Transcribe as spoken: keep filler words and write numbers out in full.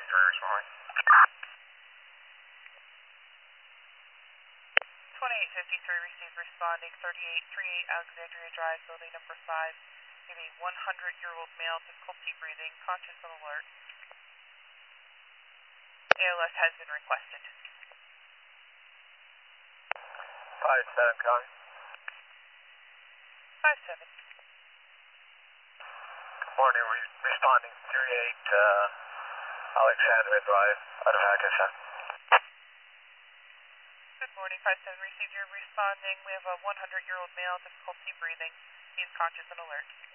three responding. twenty-eight fifty-three received responding, thirty-eight thirty-eight Alexandria Drive, building number five. We have a one hundred year old male, difficulty breathing, conscious and alert. A L S has been requested. five seven, copy. five seven. Good morning, re responding thirty-eight uh, Alexandria Drive, out of Hackensack. Good morning, five seven received, you're responding. We have a one hundred year old male, difficulty breathing. He is conscious and alert.